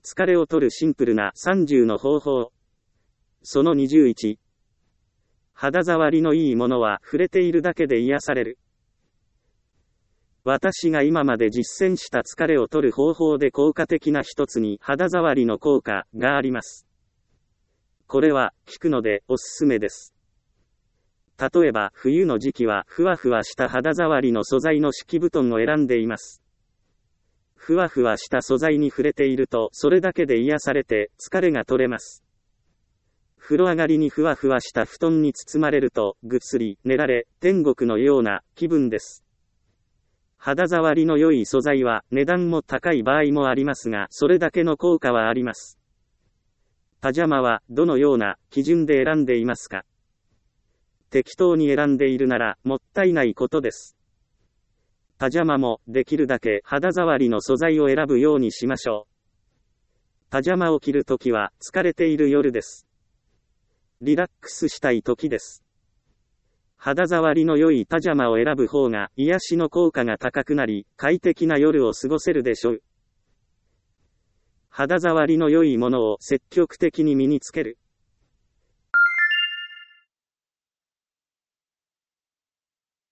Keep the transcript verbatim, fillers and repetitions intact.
疲れを取るシンプルなさんじゅうの方法。そのにじゅういち。肌触りのいいものは触れているだけで癒される。私が今まで実践した疲れを取る方法で効果的な一つに肌触りの効果があります。これは効くのでおすすめです。例えば冬の時期はふわふわした肌触りの素材の敷布団を選んでいます。ふわふわした素材に触れているとそれだけで癒されて疲れが取れます。風呂上がりにふわふわした布団に包まれるとぐっすり寝られ天国のような気分です。肌触りの良い素材は値段も高い場合もありますが、それだけの効果はあります。パジャマはどのような基準で選んでいますか？適当に選んでいるならもったいないことです。パジャマもできるだけ肌触りの素材を選ぶようにしましょう。パジャマを着るときは疲れている夜です。リラックスしたい時です。肌触りの良いパジャマを選ぶ方が癒しの効果が高くなり、快適な夜を過ごせるでしょう。肌触りの良いものを積極的に身につける。